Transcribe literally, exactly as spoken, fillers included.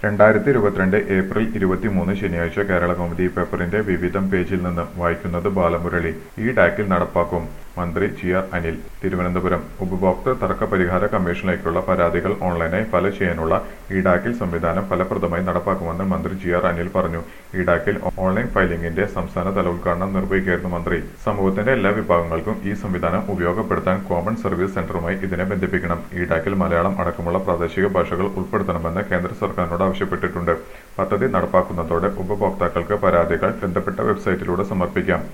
രണ്ടായിരത്തി ഇരുപത്തിരണ്ട് ഏപ്രിൽ ഇരുപത്തിമൂന്ന് ശനിയാഴ്ച കേരളകൗമുദി പേപ്പറിന്റെ വിവിധം പേജിൽ നിന്ന് വായിക്കുന്നത് ബാലമുരളി. ഈ ഡാക്കിൽ നടപ്പാക്കും മന്ത്രി ജി ആർ അനിൽ. തിരുവനന്തപുരം ഉപഭോക്തൃ തർക്ക പരിഹാര കമ്മീഷനിലേക്കുള്ള പരാതികൾ ഓൺലൈനായി ഫയൽ ചെയ്യാനുള്ള ഈ ഡാക്കിൽ സംവിധാനം ഫലപ്രദമായി നടപ്പാക്കുമെന്ന് മന്ത്രി ജി ആർ അനിൽ പറഞ്ഞു. ഈ ഡാക്കിൽ ഓൺലൈൻ ഫയലിംഗിന്റെ സംസ്ഥാനതല ഉദ്ഘാടനം നിർവഹിക്കുകയായിരുന്നു മന്ത്രി. സമൂഹത്തിന്റെ എല്ലാ വിഭാഗങ്ങൾക്കും ഈ സംവിധാനം ഉപയോഗപ്പെടുത്താൻ കോമൺ സർവീസ് സെന്ററുമായി ഇതിനെ ബന്ധിപ്പിക്കണം. ഈ ഡാക്കിൽ മലയാളം അടക്കമുള്ള പ്രാദേശിക ഭാഷകൾ ഉൾപ്പെടുത്തണമെന്ന് കേന്ദ്ര സർക്കാരിനോട് ആവശ്യപ്പെട്ടിട്ടുണ്ട്. പദ്ധതി നടപ്പാക്കുന്നതോടെ ഉപഭോക്താക്കൾക്ക് പരാതികൾ ബന്ധപ്പെട്ട വെബ്സൈറ്റിലൂടെ സമർപ്പിക്കാം.